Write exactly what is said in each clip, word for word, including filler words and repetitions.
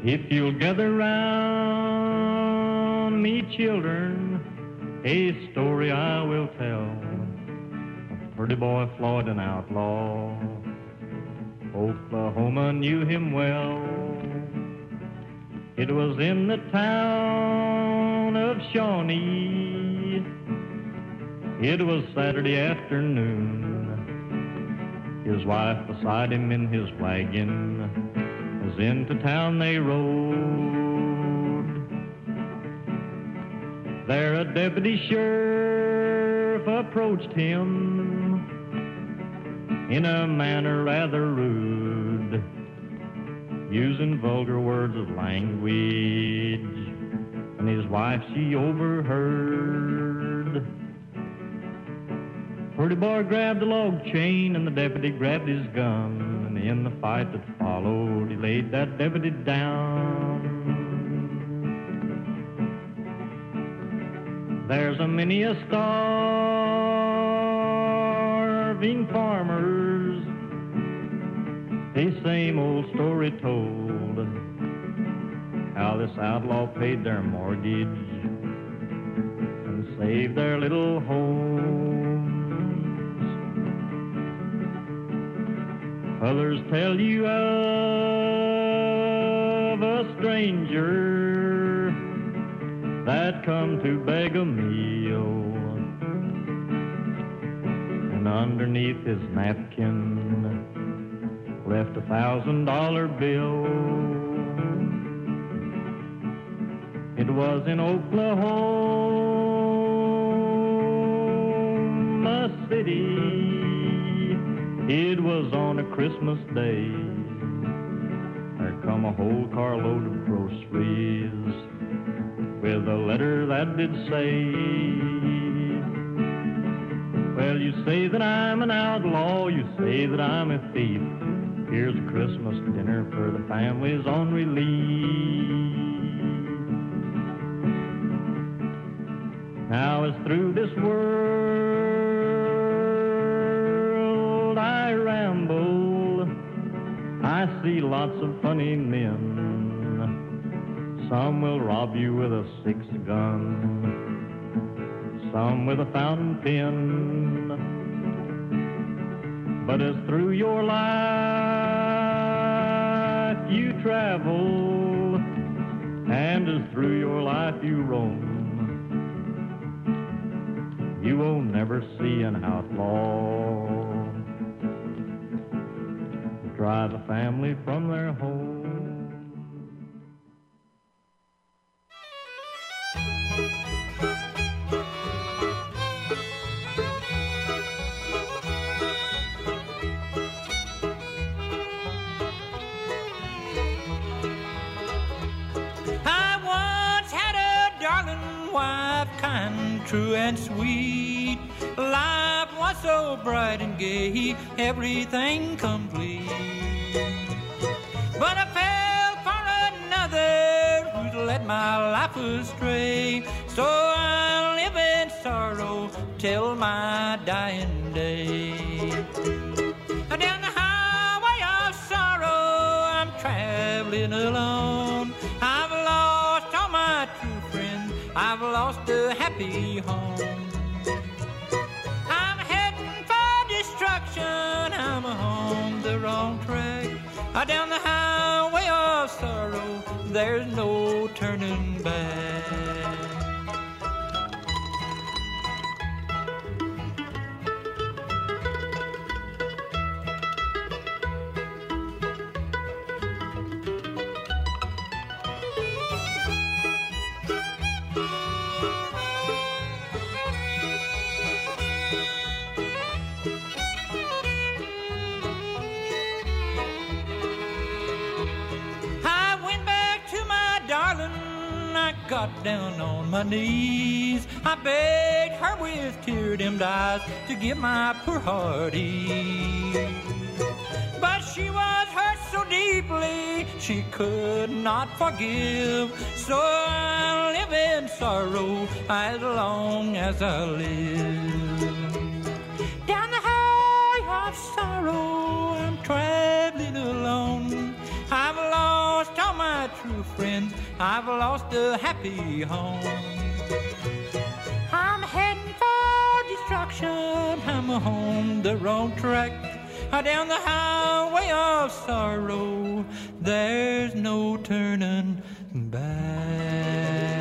If you'll gather round me, children, a story I will tell. A pretty boy Floyd, an outlaw. Oklahoma knew him well. It was in the town of Shawnee. It was Saturday afternoon. His wife beside him in his wagon. As into town they rode. There a deputy sheriff approached him in a manner rather rude, using vulgar words of language, and his wife she overheard. Pretty boy grabbed the log chain and the deputy grabbed his gun. In the fight that followed, he laid that deputy down. There's a many a starving farmers, the same old story told, how this outlaw paid their mortgage and saved their little homes. Others tell you of a stranger that come to beg a meal, and underneath his napkin left a thousand dollar bill. It was in Oklahoma City. It was on a Christmas day. There come a whole carload of groceries with a letter that did say, well, you say that I'm an outlaw, you say that I'm a thief. Here's a Christmas dinner for the families on relief. Now as through this world I ramble, I see lots of funny men. Some will rob you with a six gun, some with a fountain pen. But as through your life you travel, and as through your life you roam, you will never see an outlaw drive a family from their home. True and sweet, life was so bright and gay, everything complete. But I fell for another who led my life astray, so I'll live in sorrow till my dying day. Down the highway of sorrow I'm traveling alone. I've lost all my true friends, I've lost a happy home. I'm heading for destruction, I'm on the wrong track. Down the highway of sorrow, there's no turning back. Got down on my knees, I begged her with tear-dimmed eyes to give my poor heart ease. But she was hurt so deeply she could not forgive, so I'll live in sorrow as long as I live. Down the highway of sorrow I'm traveling alone. I've lost all my true friends, I've lost a happy home. I'm heading for destruction, I'm on the wrong track, down the highway of sorrow, there's no turning back.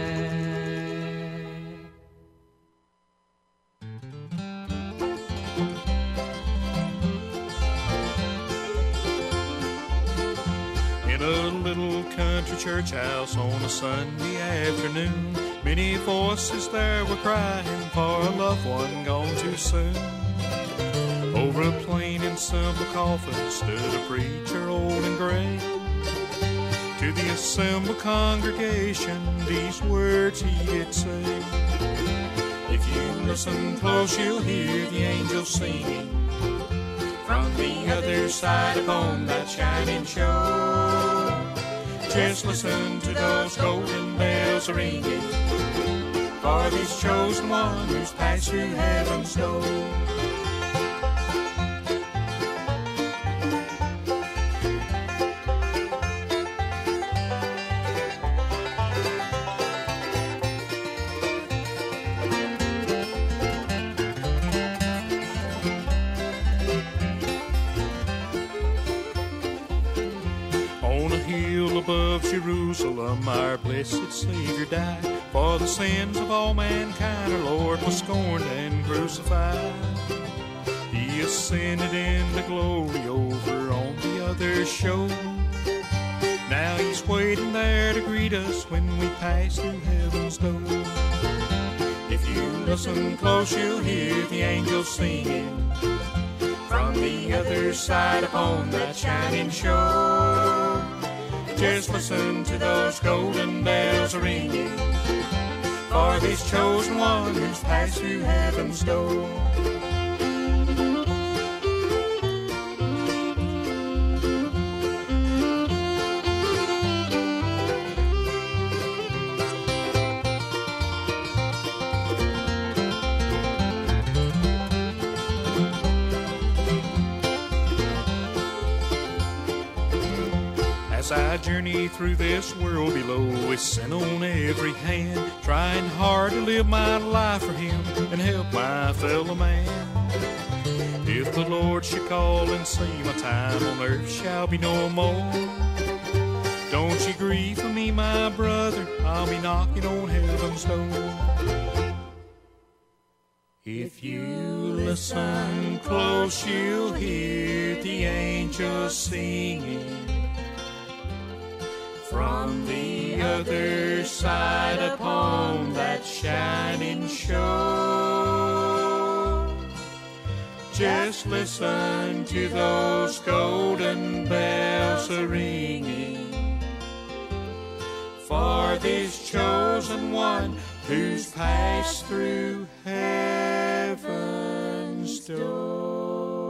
In a little country church house on a Sunday afternoon, many voices there were crying for a loved one gone too soon. Over a plain and simple coffin stood a preacher old and gray. To the assembled congregation these words he did say: if you listen close you'll hear the angels singing from the other side upon that shining shore. Just listen to those golden bells ringing for this chosen one who's passed through heaven's door. Above Jerusalem, our blessed Savior died. For the sins of all mankind, our Lord was scorned and crucified. He ascended into glory over on the other shore. Now he's waiting there to greet us when we pass through heaven's door. If you listen close, you'll hear the angels singing from the other side upon that shining shore. Just listen to those golden bells ringing for this chosen one who's passed through heaven's door. As I journey through this world below with sin on every hand, trying hard to live my life for Him and help my fellow man. If the Lord should call and say my time on earth shall be no more, don't you grieve for me, my brother, I'll be knocking on heaven's door. If you listen close, you'll hear the angels singing from the other side upon that shining shore. Just listen to those golden bells a-ringing for this chosen one who's passed through heaven's door.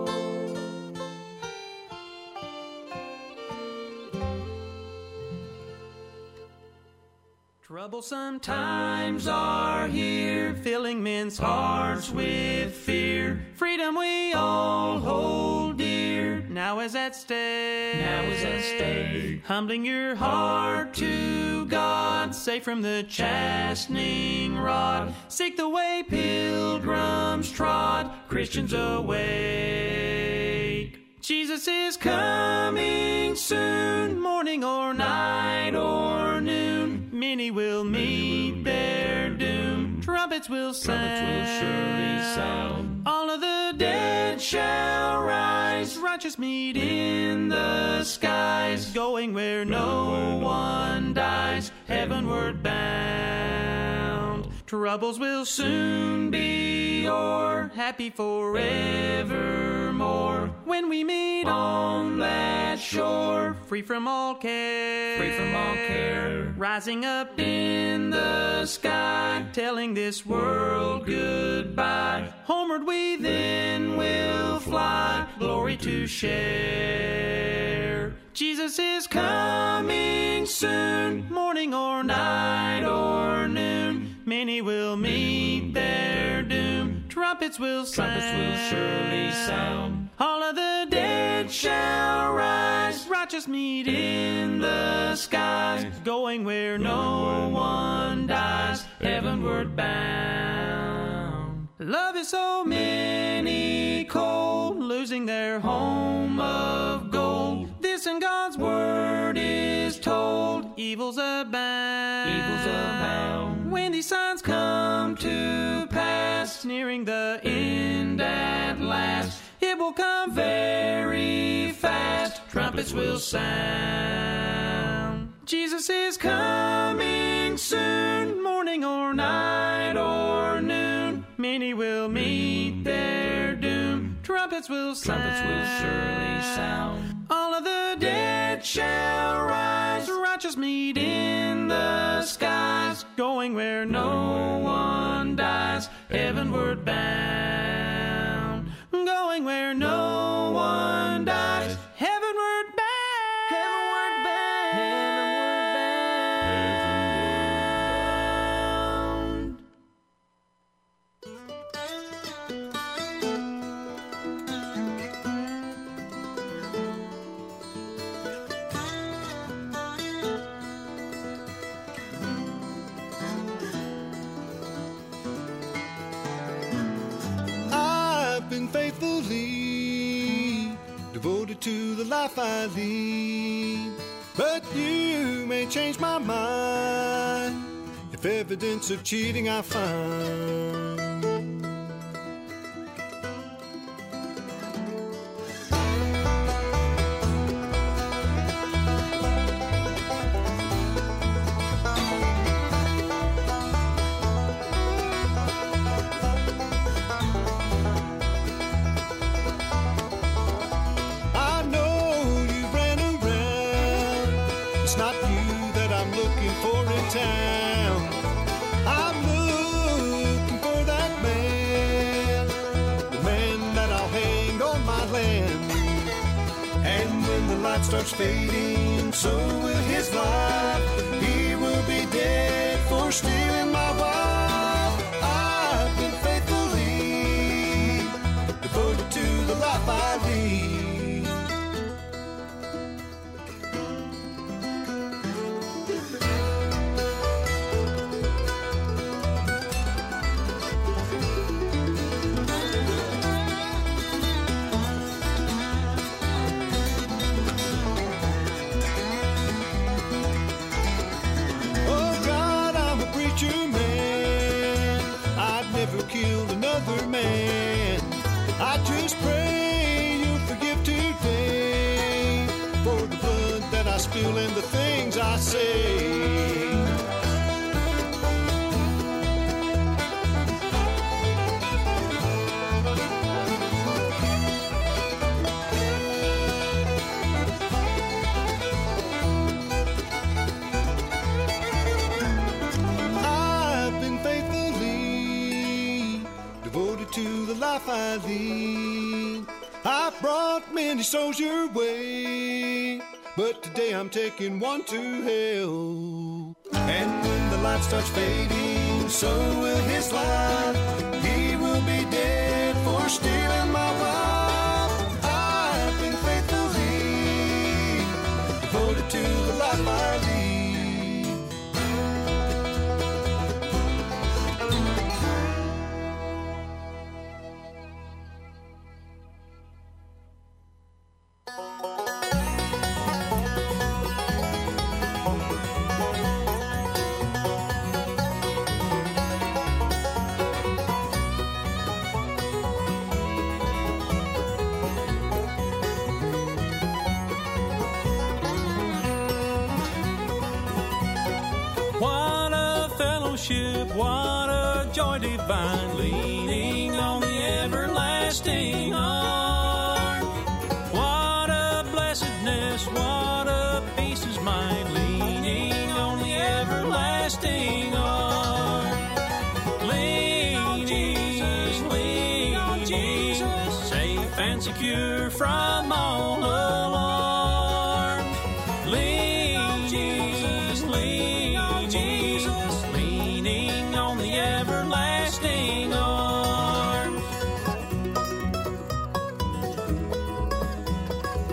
Troublesome times are here, filling men's hearts with fear. Freedom we all hold dear, now is at stake. Now is at stake. Humbling your heart to God, safe from the chastening rod. Seek the way pilgrims trod, Christians awake. Jesus is coming soon, morning or night or noon. Many will meet their doom. Trumpets will sound. Trumpets will surely sound. All of the dead shall rise. Righteous meet in the skies. Going where no one dies. Heavenward bound. Troubles will soon be o'er. Happy forevermore. When we meet on that shore. Free from all care. Free from all care. Rising up in the sky, telling this world goodbye. Homeward we then will fly, glory to share. Jesus is coming soon, morning or night or noon. Many will meet their doom. Trumpets will sound. Trumpets will surely sound. All of the dead dead shall rise. Righteous meet in the skies, going where no one dies, heavenward bound. Love is so many cold, losing their home of gold. This in God's word is told, evils abound. Evils abound. When these signs come to pass, nearing the end at last, it will come very fast, trumpets will sound. Jesus is coming soon, morning or night or noon. Many will meet their doom, trumpets will sound. Trumpets will surely sound. All of the dead shall rise, righteous meet in the skies, going where no one dies, heavenward bound. Going where no one dies, heavenward bound. Heavenward bound. I've been faithfully devoted to the life I lead, but you may change my mind if evidence of cheating I find. I know you ran around, it's not you that I'm looking for in town. I'm looking for that man, the man that I'll hang on my land. And when the light starts fading, so will his life. He will be dead for stealing my wife. I've been faithfully devoted to the life I lead. Oh God, I'm a preacher man. I'd never kill another man. I just pray you'll forgive today for the blood that I spill and the things I say. I've been faithfully devoted to the life I lead. I've brought many souls your way, but today I'm taking one to hell. And when the light starts fading, so will his life. He will be dead for stealing my wife. I've been faithfully devoted to the life I lead. What a fellowship, what a joy divine, leaning on the everlasting arm. What a blessedness, what a peace is mine, leaning on the everlasting arm. Lean, Jesus, lean on Jesus, safe and secure from all alarms. Lean, Jesus, lean on Jesus, leaning on the everlasting arms.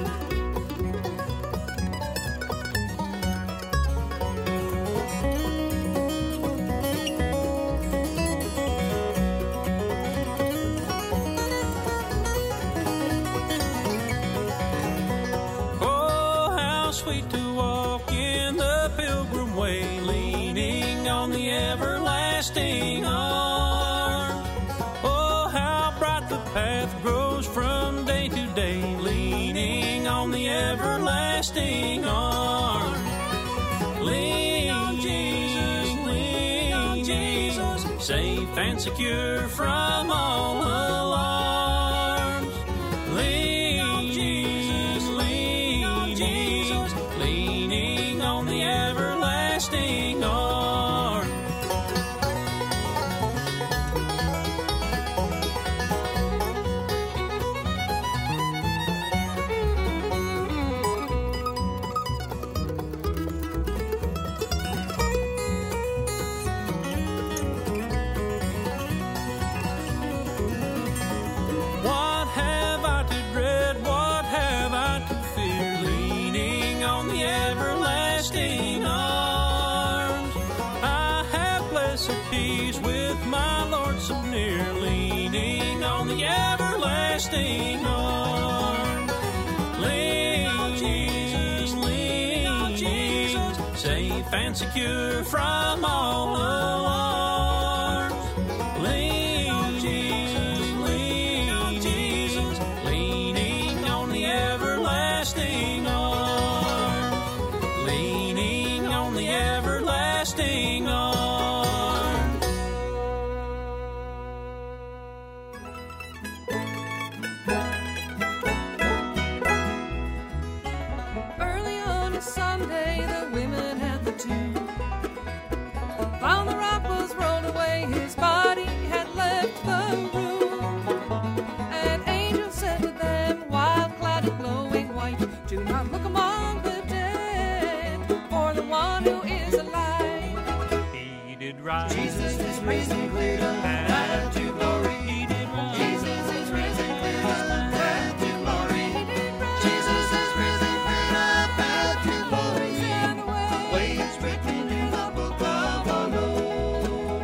sweet to walk in the pilgrim way, leaning on the everlasting arms. Oh, how bright the path grows from day to day, leaning on the everlasting arms. Lean on Jesus, lean on Jesus, safe and secure from all alarms. Lean on Jesus, lean on Jesus, leaning on the everlasting arm. What have I to dread? What have I to fear? Leaning on the everlasting arms. I have blessed peace with my Lord so near, leaning on the everlasting arms. Lean on Jesus, lean on Jesus, safe and secure from all alarms. Lean on Jesus, lean on Jesus, leaning on the everlasting arms. Leaning on the everlasting arms. Early on a Sunday, the women at the tomb found the rock was rolled away, his body had left the room. An angel said to them, while clad in glowing white, do not look among the dead, for the one who is alive. He did rise. Jesus is risen, cleared up, path to glory. He did rise. Jesus is risen, cleared up, path to glory. Jesus is risen, cleared up, path to glory. Way is written in the book of our Lord.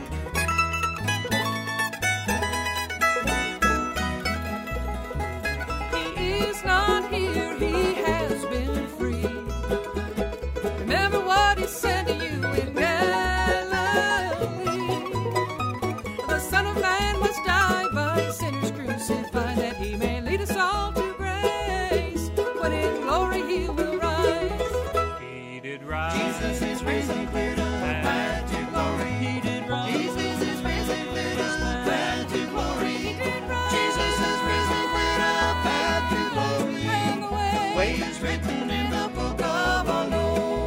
He is not here, he has been free. Remember what he said to you in Galilee. The Son of Man must die by sinners crucified, that he may lead us all to grace, when in glory he will rise. He did rise. Jesus is risen, cleared up, path to glory. He did rise. Jesus is risen, cleared up, path to glory. Jesus is risen, cleared up, path to glory. Way is written in the book of our Lord.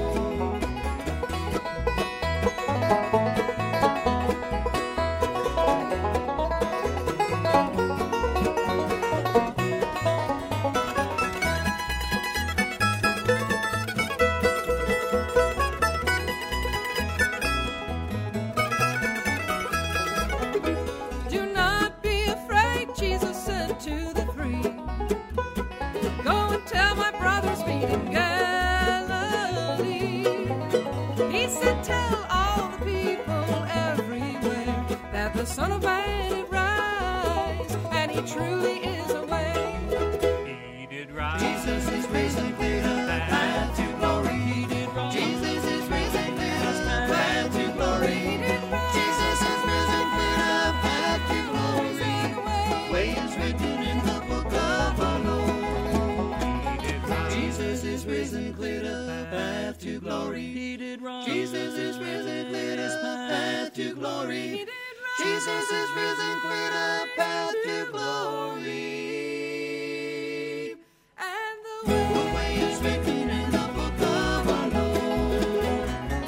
Do not be afraid, Jesus said to the three. Go and tell my brothers meet in Galilee. He said, tell all the people everywhere that the Son of Man did rise, and he truly is away. He did rise. Jesus is risen, cleared up, path to glory. He did rise. Jesus is risen, cleared up, path to glory. Jesus is risen, cleared up, path to glory. Way is written in the book of our Lord. He did rise. Jesus is risen, cleared up, path to glory. He did rise. Jesus is risen, cleared up, path to glory. Jesus is risen, cleared up, path to glory. And the The way way is written in the book of our Lord.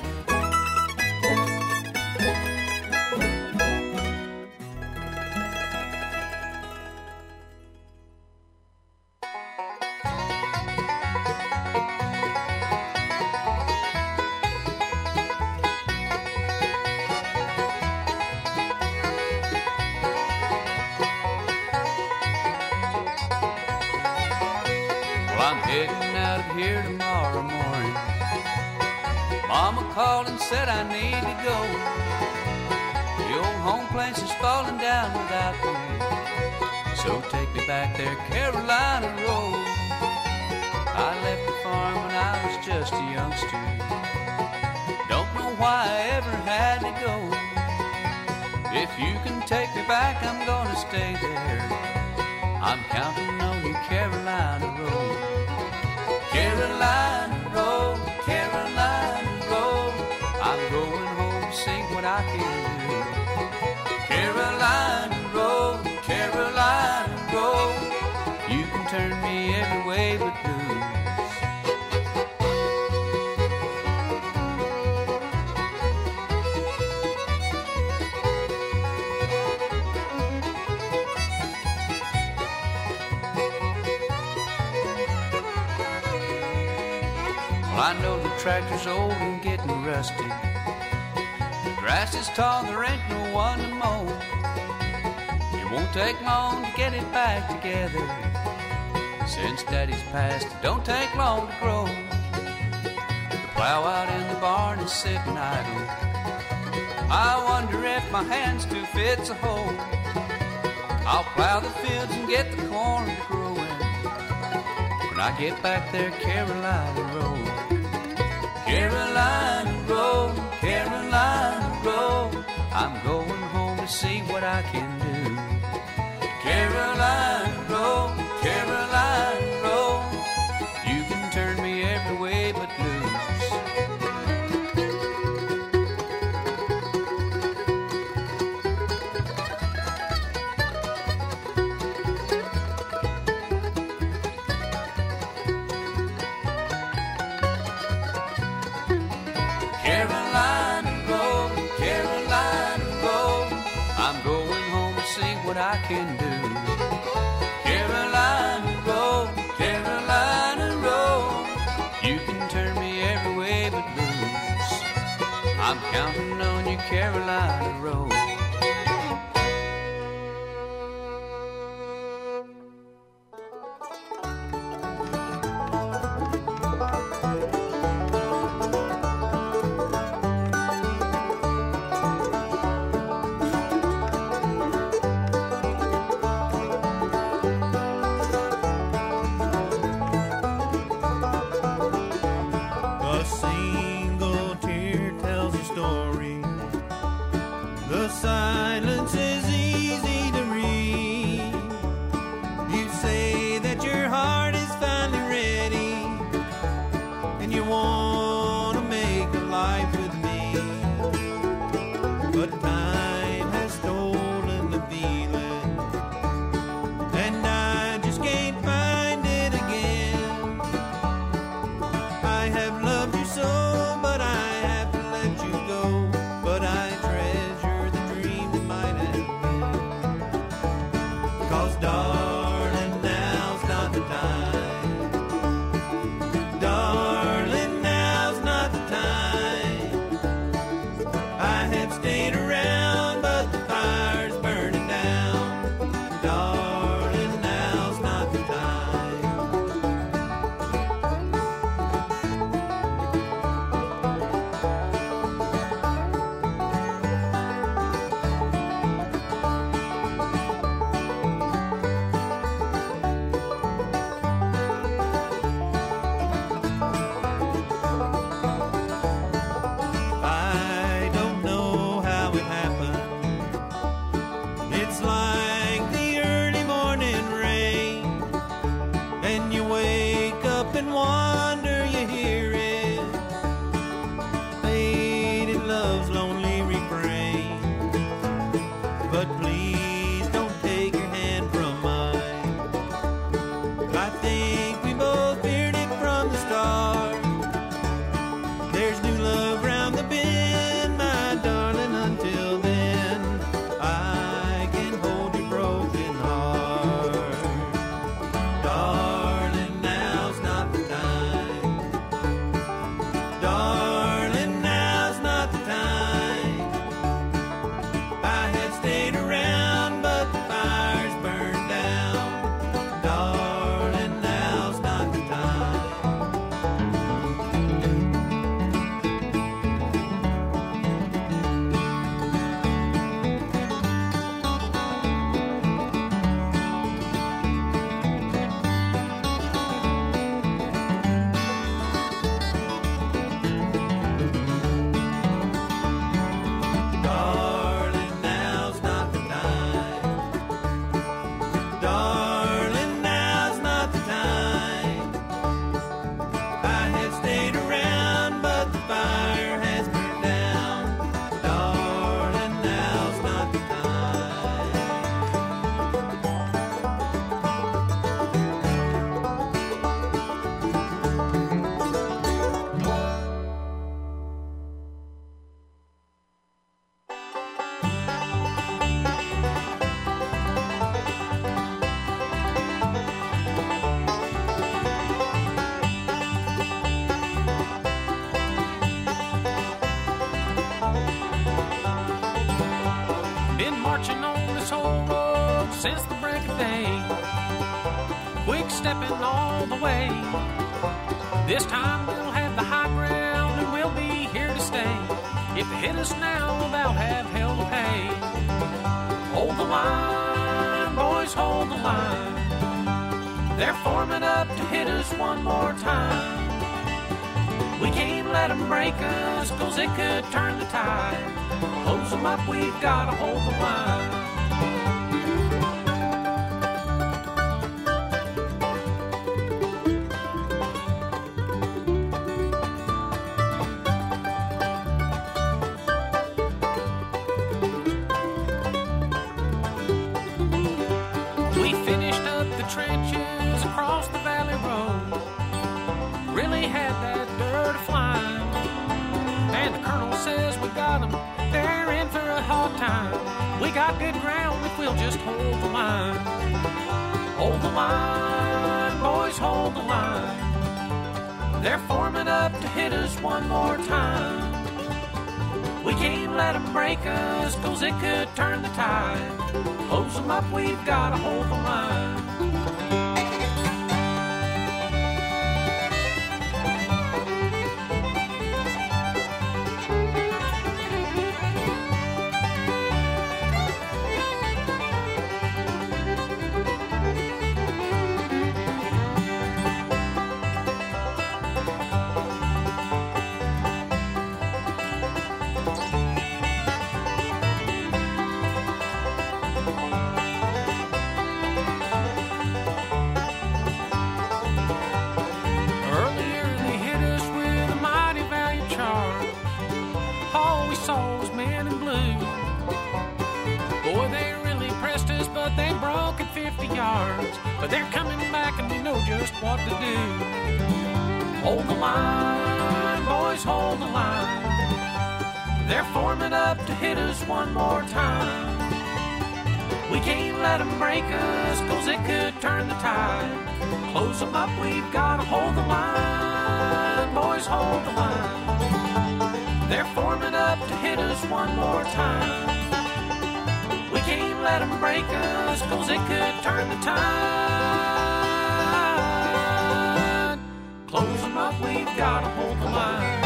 Well, I'm heading out of here tomorrow morning. Mama called and said I need to go. The old home place is falling down without me. So take me back there, Carolina Road. I left the farm when I just a youngster. Don't know why I ever had to go. If you can take me back, I'm gonna stay there. I'm counting on you, Carolina Road. Carolina Road, Carolina Road, I'm going home to see what I can do. Carolina Road, Carolina Road, you can turn me every way but blues. I know the tractor's old and getting rusty. The grass is tall, there ain't no one to mow. It won't take long to get it back together. Since Daddy's passed, it don't take long to grow. The plow out in the barn is sitting idle. I wonder if my hands two fits a hole. I'll plow the fields and get the corn growing when I get back there, Carolina Road. Carolina Road, Carolina Road, I'm going home to see what I can do. Carolina Road, Carolina Road, you can turn me every way but loose. What I can do. Carolina Road, Carolina Road, you can turn me every way but loose. I'm counting on you, Carolina Road. Darling, now marching on this whole road since the break of day. Quick stepping all the way. This time we'll have the high ground and we'll be here to stay. If they hit us now, they'll have hell to pay. Hold the line, boys, hold the line. They're forming up to hit us one more time. We can't let them break us, cause it could turn the tide. Close them up, we've gotta hold the line. We finished up the trenches across the valley road. Really had that dirt flying. And the colonel says we got them, they're in for a hard time. We got good ground if we'll just hold the line. Hold the line, boys, hold the line. They're forming up to hit us one more time. We can't let them break us, cause it could turn the tide. Close them up, we've gotta hold the line. But they're coming back and we know just what to do. Hold the line, boys, hold the line. They're forming up to hit us one more time. We can't let them break us, cause it could turn the tide. Close them up, we've gotta hold the line. Boys, hold the line. They're forming up to hit us one more time. We can't let them break us, cause it could turn the tide. Close them up, we've gotta hold the line.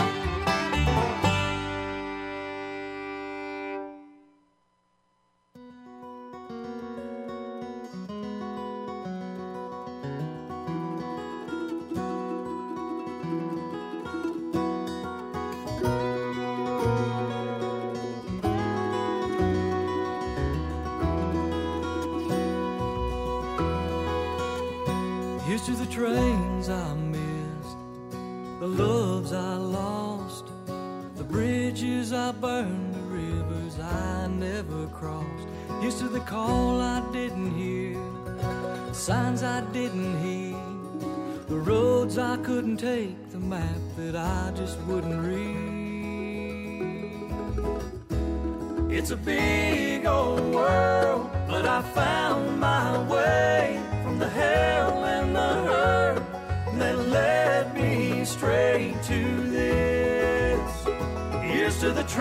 Here's to the trains I missed, the loves I lost, the bridges I burned, the rivers I never crossed. Here's to the call I didn't hear, the signs I didn't heed, the roads I couldn't take, the map that I just wouldn't read. It's a big old world, but I found my way from the hell and the hurt that led me straight to this. Here's to the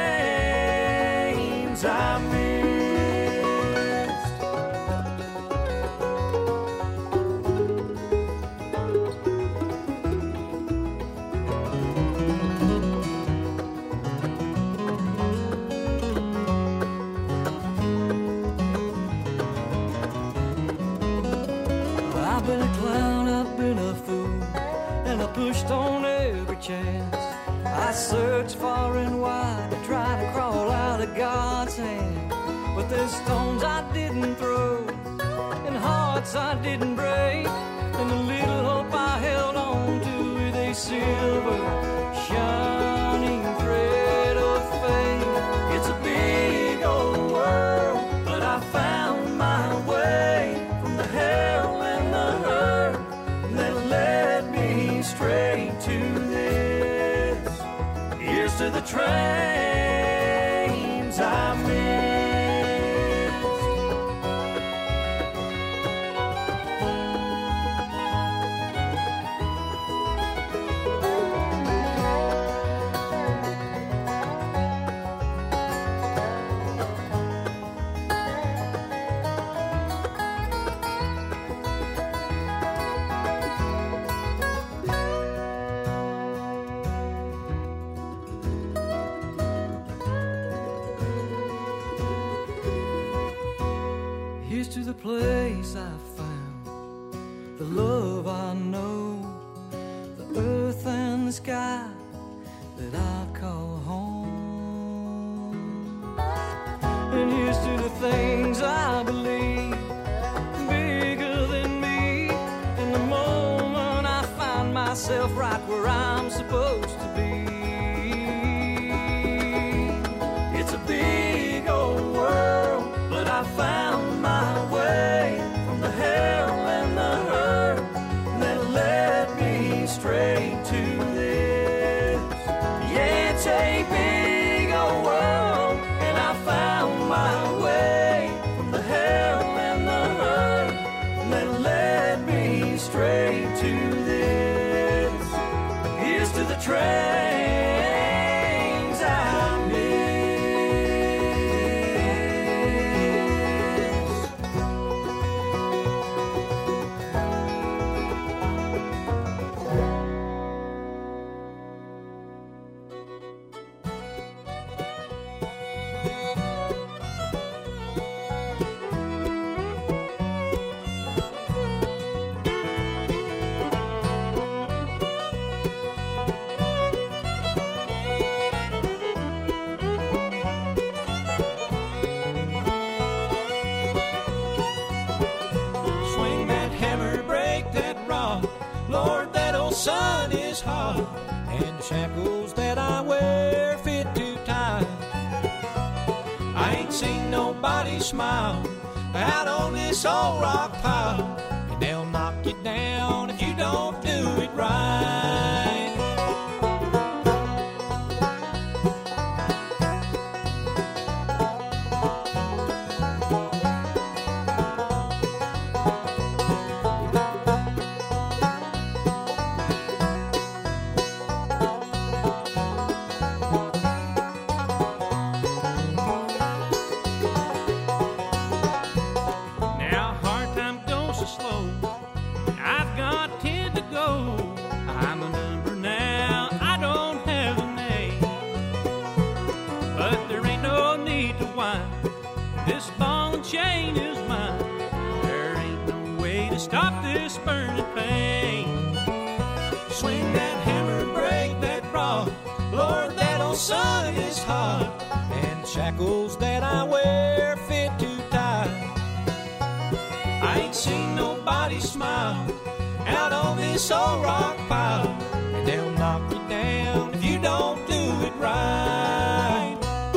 trains I missed. I've been a clown, I've been a fool, and I pushed on every chance. I searched far and wide to try to crawl out of God's hand. But there's stones I didn't throw, and hearts I didn't break, and the little hope I held on to with a silver shining thread of faith. It's a big old world, but I found my way from the hell and the hurt that led me straight to this. Here's to the trains I missed. place I found the love I know, the earth and the sky that I call home. And here's to the things I believe, bigger than me. In the moment I find myself right where I'm supposed to be. It's a big old world, but I found my way from the hell and the hurt that led me straight to this. Yeah, it's a big old world, and I found my way from the hell and the hurt that led me straight to this. Here's to the trains I miss. Swing that hammer, break that rod. Lord, that old sun is hot, and the shackles that I wear fit too tight. I ain't seen nobody smile out on this old rock pile, and they'll knock you down if you don't do it right. Now hard time goes so slow, I've got ten to go. I'm a number now, I don't have a name, but there ain't no need to whine. This ball and chain is mine. There ain't no way to stop this burning pain. Swing that hammer, break that rod. Lord, that old sun is hot, and the shackles that I wear fit too tight. I ain't seen nobody smile out on this old rock pile, and they'll knock you down if you don't do it right.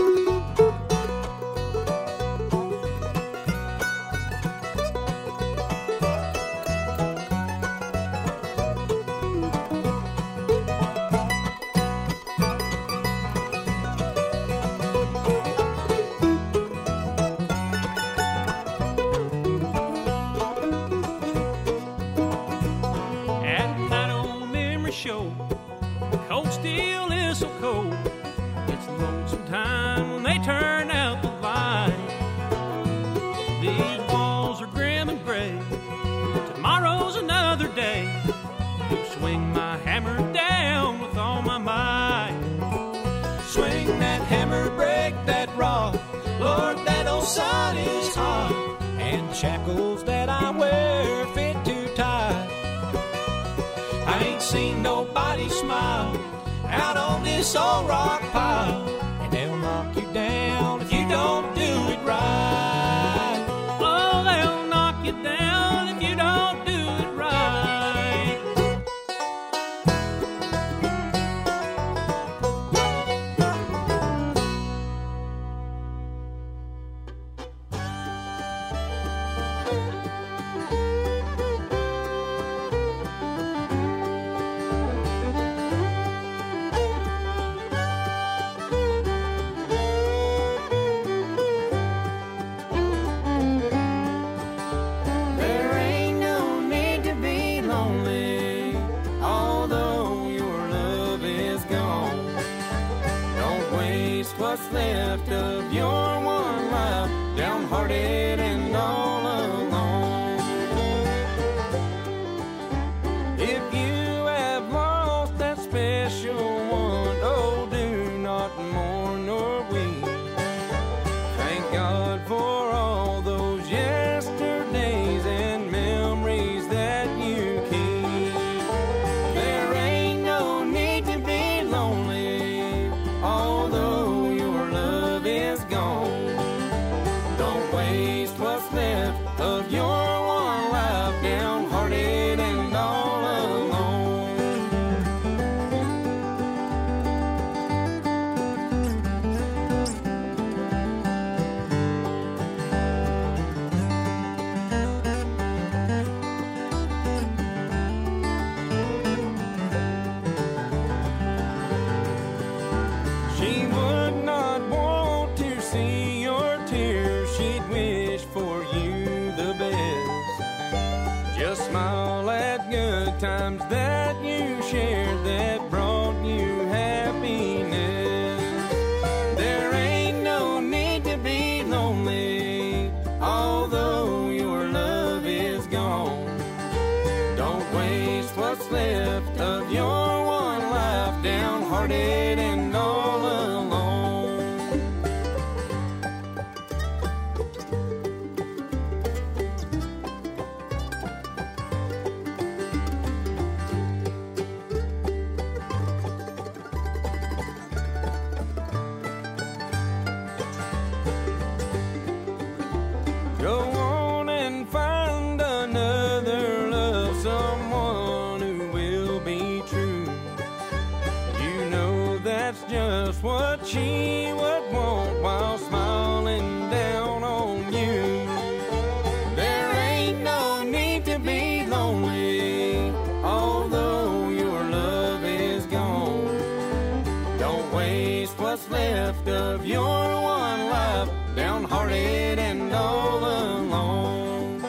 At that old memory show, the cold steel is so cold. It's a lonesome time when they turn out the light. These walls are grim and gray. Tomorrow's another day to swing my hammer down with all my might. Swing that hammer, break that rod. Lord, that old sun is hot, and the shackles that I wear fit too tight. I ain't seen nobody smile out on this old rock pile, and they'll knock you down if you don't do it right. Oh, they'll knock you down if you don't do it right. There ain't no need to be lonely, although your love is gone. Don't waste what's left of your one life, downhearted and all alone. If you have lost that special one, oh, do not mourn nor weep. Thank God for all those yesterdays. downhearted and all alone. Go on and find another love, someone who will be true. You know that's just what she would want while smiling down on you. There ain't no need to be lonely, although your love is gone. Don't waste what's left of your one life, downhearted and all alone.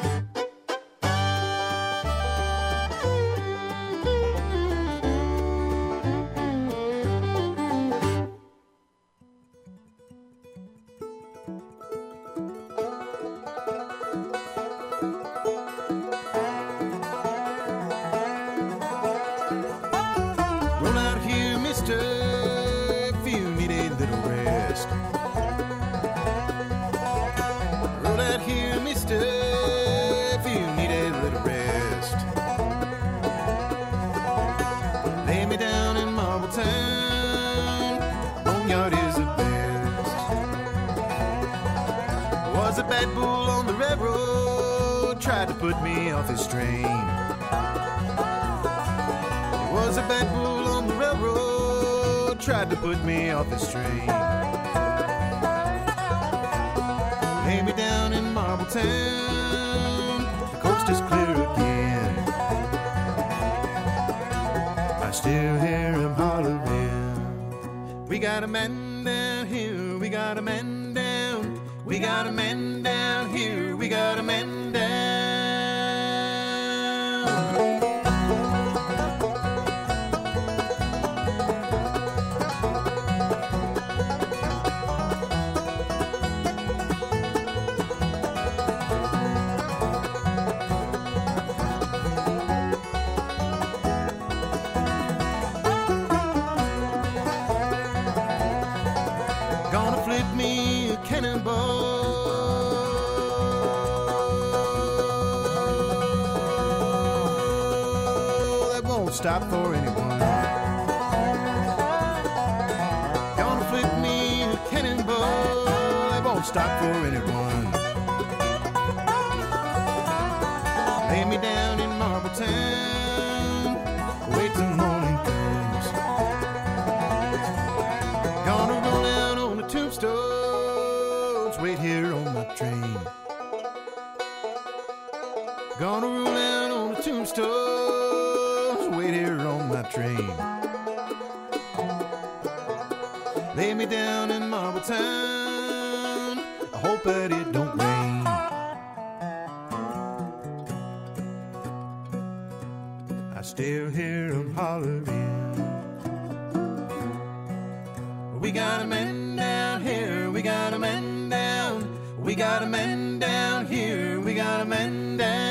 Roll out here, mister, if you need a little rest. Roll out here, mister, if you need a little rest. Lay me down in Marble Town, Boneyard is the best. Was a bad bull on the railroad, tried to put me off his train. Was a bad bull on the railroad, tried to put me off his train. Lay me down in Marble Town, the coast is clear again. I still hear him hollering. We got a man down here, we got a man down. We got a man down here, we got a man down. Gonna flip me a cannonball that won't stop for anyone. Gonna flip me a cannonball that won't stop for anyone. Lay me down in Marble Town, wait till morning comes. Gonna roll down on the tombstones, wait here on my train. Gonna roll down on the tombstones, wait here on my train. Lay me down in Marble Town, I hope that it don't rain. I still hear 'em hollering. We got a man down here, we got a man down. We got a man down here, we got a man down.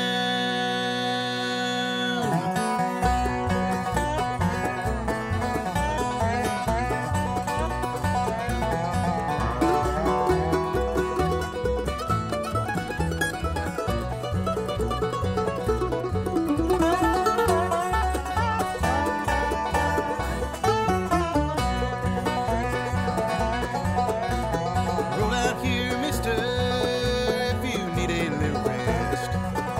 Roll out here, mister, if you need a little rest.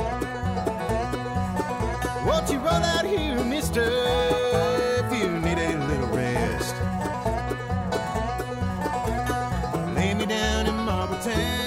Won't you roll out here, mister, if you need a little rest. Lay me down in Marble Town.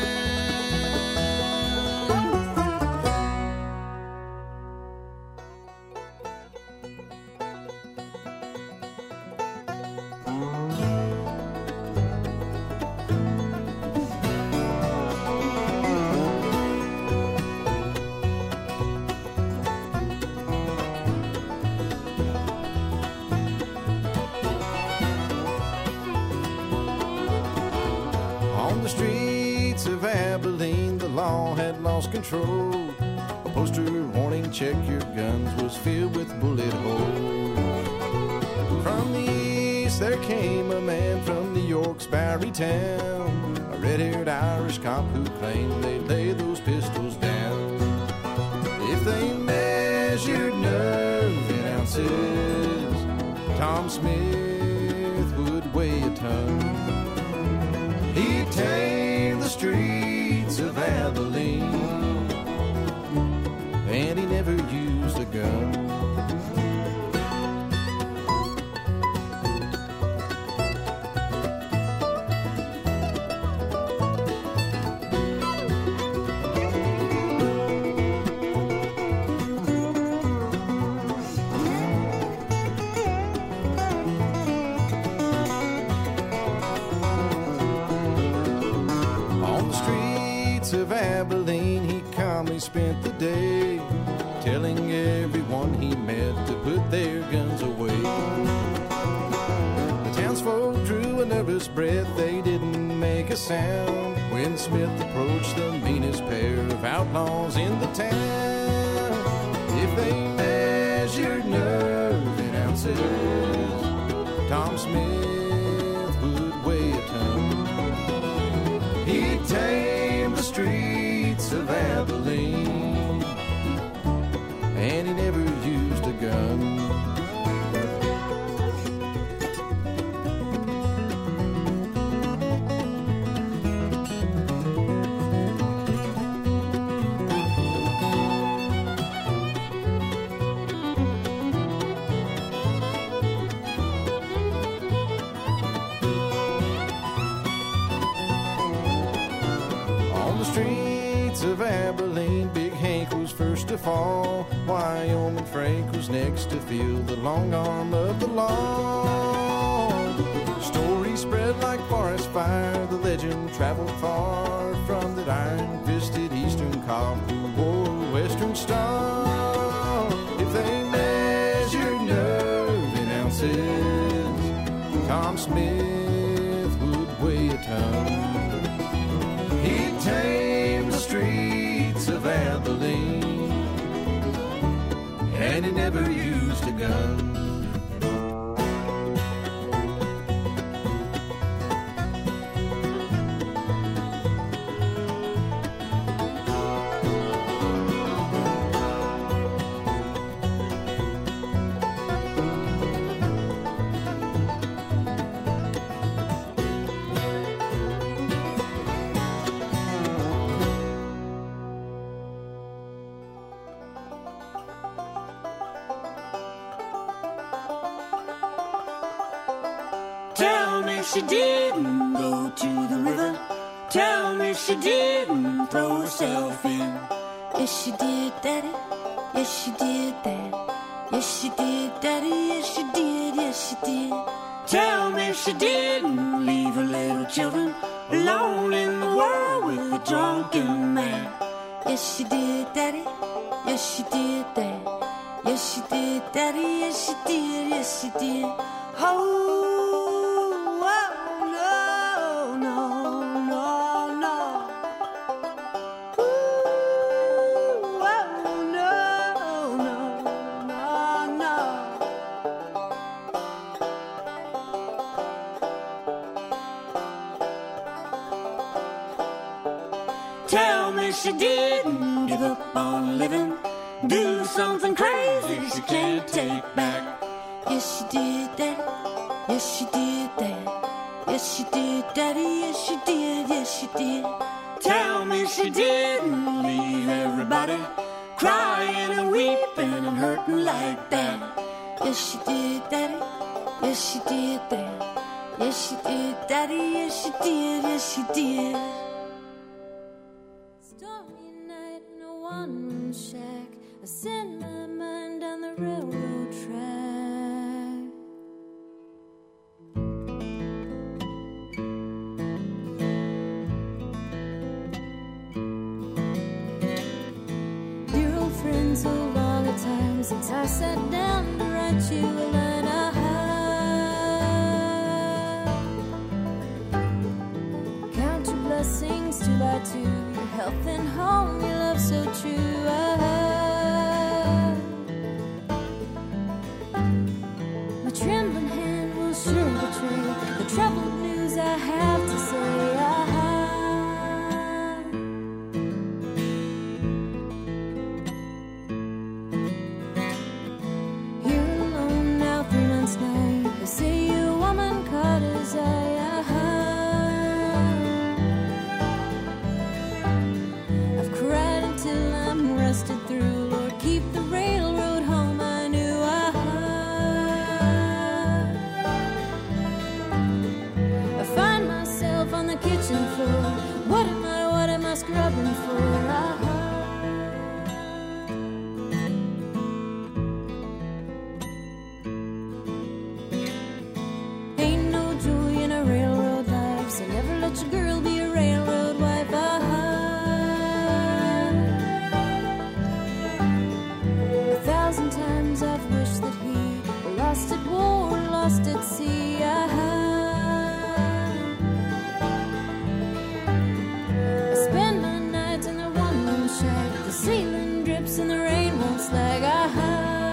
On the streets of Abilene, the law had lost control. A poster warning, check your guns, was filled with bullet holes. From the weeks there came a man from New York's Bowery town, a red-haired Irish cop who claimed they'd lay those pistols down. If they measured nerve in ounces, Tom Smith would weigh a ton. He'd tame the streets of Abilene, and he never used a gun. Spent the day telling everyone he met to put their guns away. The townsfolk drew a nervous breath, they didn't make a sound when Smith approached the meanest pair of outlaws in the town. If they measured nerve in ounces, Tom Smith would weigh a ton. He'd tame the streets of Abilene, and he never used a gun. Of Abilene, Big Hank was first to fall. Wyoming Frank was next to feel the long arm of the law. Story spread like forest fire, the legend traveled far from that iron-fisted eastern cop who wore a western star. If they measured nerve in ounces, Tom Smith would weigh a ton. He'd tame the streets of Abilene, and he never used a gun. She didn't go to the river. Tell me she didn't throw herself in. Yes, she did, Daddy. Yes, she did that. Yes, she did, Daddy. Yes, she did. Yes, she did. Tell me she didn't leave her little children alone in the world with a drunken man. Yes, she did, Daddy. Yes, she did that. Yes, she did, Daddy. Yes, she did. Yes, she did. Oh. She didn't give up on living, do something crazy she can't take back. Yes, she did that. Yes, she did that. Yes, she did, Daddy. Yes, she did. Yes, she did. Tell me she didn't leave everybody crying and weeping and hurting like that. Yes, she did, Daddy. Yes, she did that. Yes, she did, Daddy. Yes, she did. Yes, she did. One-room shack, I send my mind down the railroad track. Dear old friend, so long a time since I sat down to write you a line I have. Count your blessings two by two, your health and home, your love so true. I, my trembling hand will sure betray the troubled news I have to say. Ah, here alone now, three months now. They say a woman caught his eye. Ah, I've cried until I'm rusted through. Lord, keep the railroad home I knew. Ah, I find myself on the kitchen floor. What am I, what am I scrubbing for? Ah, ain't no joy in a railroad life, so never let your girl be a railroad wife. Ah, a thousand times I've wished that he were lost at war, lost at sea. Ah, I spend my nights in the one-room shack. The ceiling drips and the rain won't slag. Ah,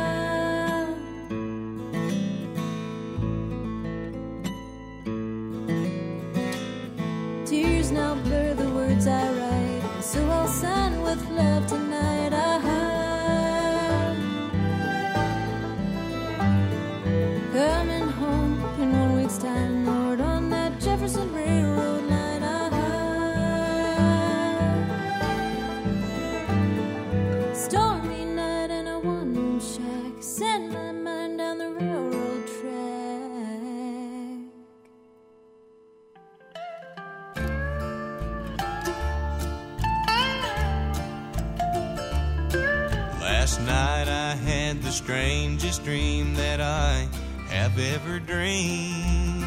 tears now blur the words I write, so I'll sign with love tonight. Ah, coming home in one week's time, Lord, on that Jefferson Railroad line. Ah, stormy night in a one-room shack, send my mind down the railroad track. Last night I had the strangest dream that I have ever dreamed.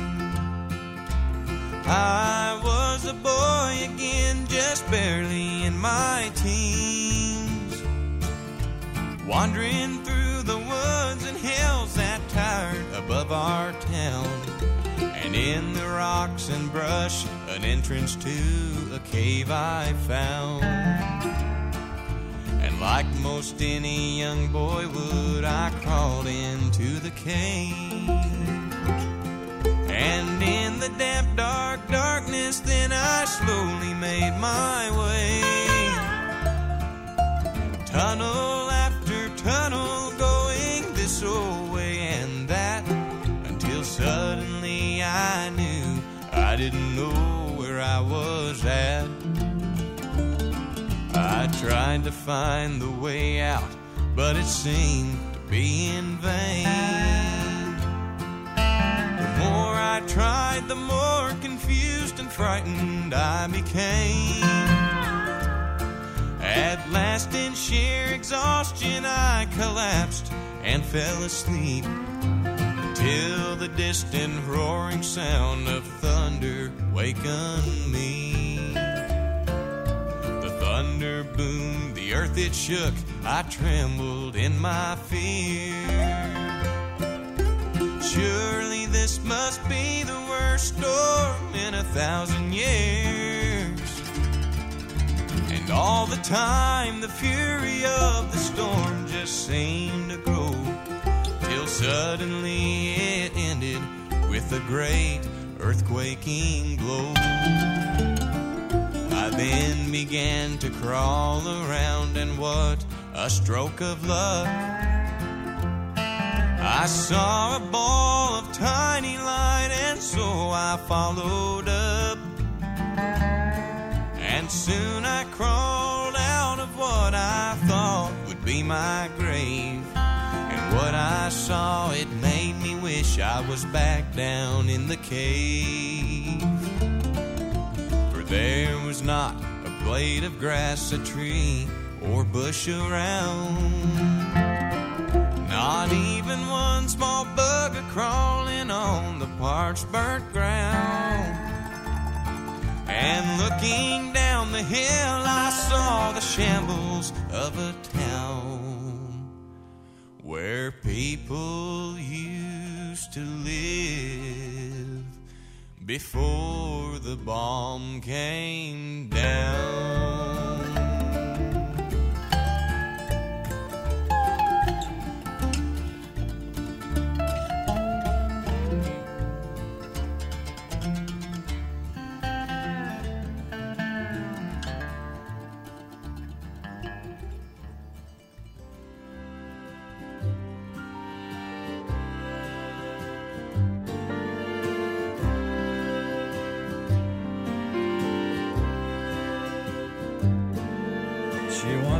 I was a boy again, just barely in my teens, wandering through the woods and hills that towered above our town, and in the rocks and brush an entrance to a cave I found. And like most any young boy would, I crawled into the cave. And in the damp, dark darkness, then I slowly made my way. Tunnel after tunnel, going this old way and that, until suddenly I knew I didn't know where I was at. I tried to find the way out, but it seemed to be in vain. The more I tried, the more confused and frightened I became. At last, in sheer exhaustion, I collapsed and fell asleep, till the distant roaring sound of thunder wakened me. Thunder boomed, the earth it shook, I trembled in my fear. Surely this must be the worst storm in a thousand years. And all the time the fury of the storm just seemed to grow, till suddenly it ended with a great earthquaking blow. I then began to crawl around, and what a stroke of luck. I saw a ball of tiny light, and so I followed up. And soon I crawled out of what I thought would be my grave. And what I saw, it made me wish I was back down in the cave. There was not a blade of grass, a tree, or bush around. Not even one small bug a-crawling on the parched, burnt ground. And looking down the hill, I saw the shambles of a town where people used to live before the bomb came down.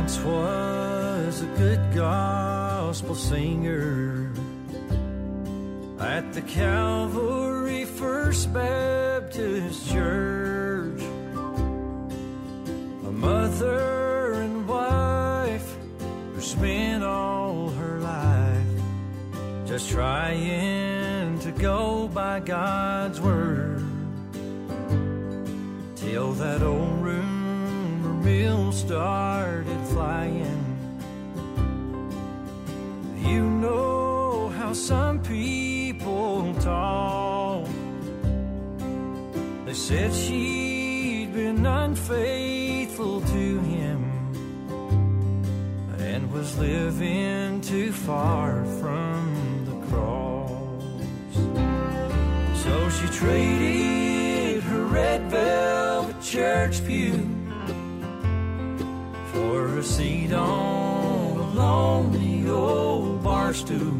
once was a good gospel singer at the Calvary First Baptist Church, a mother and wife who spent all her life just trying to go by God's word, till that old rumor mill started flying. You know how some people talk. They said she'd been unfaithful to him and was living too far from the cross. So she traded her red velvet church pew for a seat on a lonely old bar stool.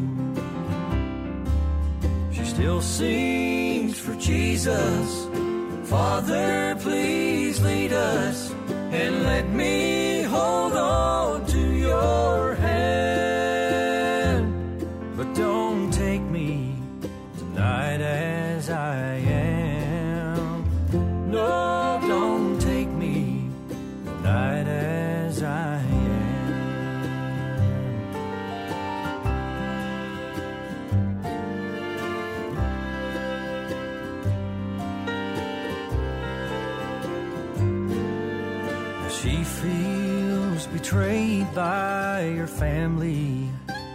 She still sings for Jesus. Father, please lead us and let me hold on to your hand. But don't take me tonight as I am. No, don't take me tonight as I am. She feels betrayed by her family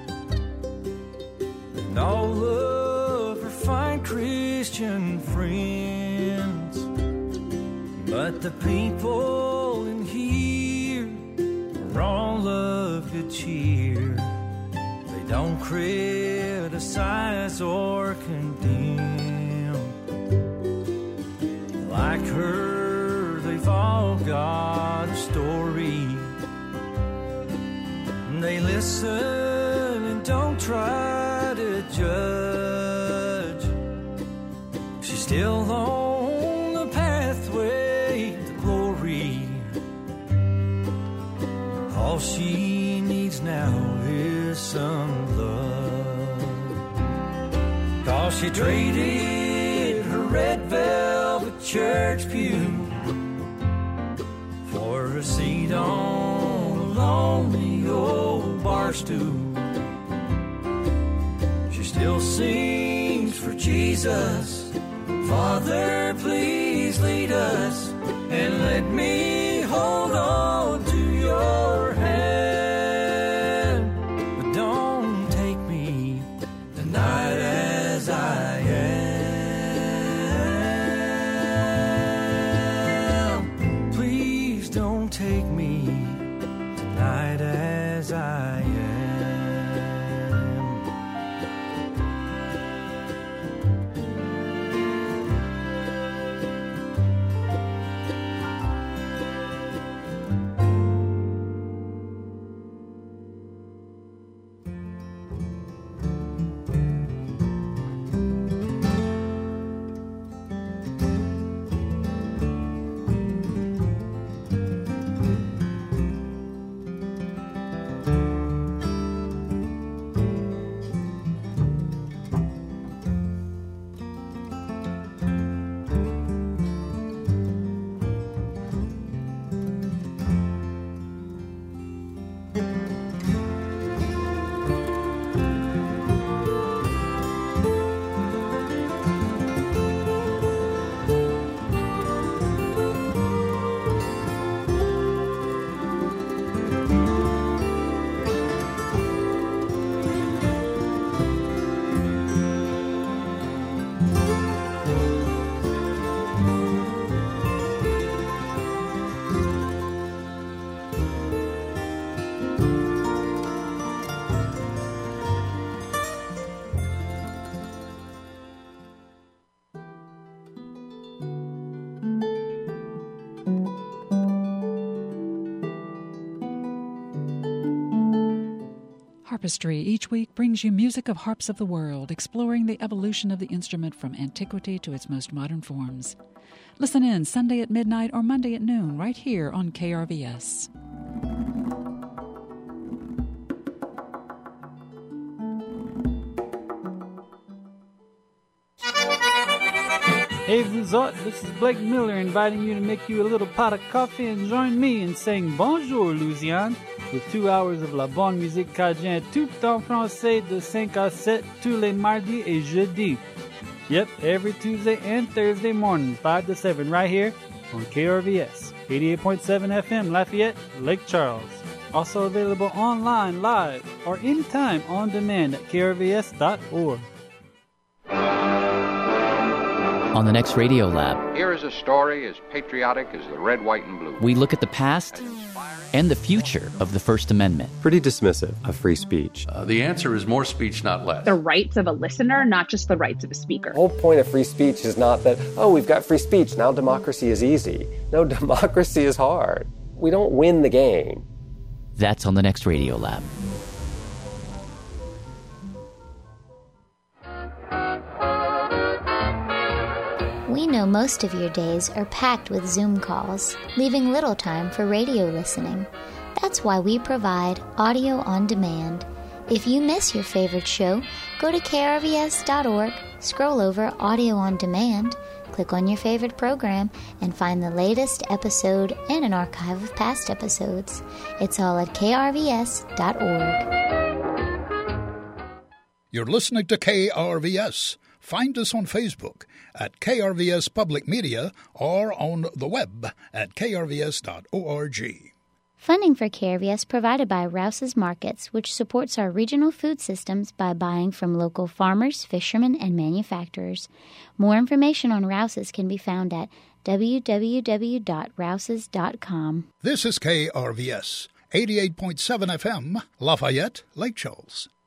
and all of her fine Christian friends. But the people in here are all of good cheer. They don't criticize or condemn. Like her, they've all got a story. They listen and don't try to judge. She's still on the pathway to glory. All she needs now is some love. 'Cause she traded her red velvet church pew for a seat on a lonely old bar stool. She still sings for Jesus. Father, please lead us and let me hold on to your hand. But don't take me tonight as I am. Please don't take me tonight as I am. Harpistry each week brings you music of harps of the world, exploring the evolution of the instrument from antiquity to its most modern forms. Listen in Sunday at midnight or Monday at noon right here on K R V S. Hey, vous autres, this is Blake Miller inviting you to make you a little pot of coffee and join me in saying Bonjour, Louisiane, with two hours of la bonne musique cajun tout en français de cinq à sept tous les mardis et jeudis. Yep, every Tuesday and Thursday morning, five to seven, right here on K R V S, eighty-eight point seven F M, Lafayette, Lake Charles. Also available online, live, or anytime on demand at K R V S dot org. On the next Radio Lab, here is a story as patriotic as the red, white, and blue. we look at the past and the future of the First Amendment. Pretty dismissive of free speech. Uh, the answer is more speech, not less. The rights of a listener, not just the rights of a speaker. The whole point of free speech is not that, oh, we've got free speech, now democracy is easy. No, democracy is hard. We don't win the game. That's on the next Radio Lab. We know most of your days are packed with Zoom calls, leaving little time for radio listening. That's why we provide audio on demand. If you miss your favorite show, go to K R V S dot org, scroll over Audio on Demand, click on your favorite program, and find the latest episode and an archive of past episodes. It's all at K R V S dot org. You're listening to K R V S. Find us on Facebook at K R V S Public Media or on the web at K R V S dot org. Funding for K R V S provided by Rouse's Markets, which supports our regional food systems by buying from local farmers, fishermen, and manufacturers. More information on Rouse's can be found at w w w dot rouses dot com. This is K R V S, eighty-eight point seven F M, Lafayette, Lake Charles.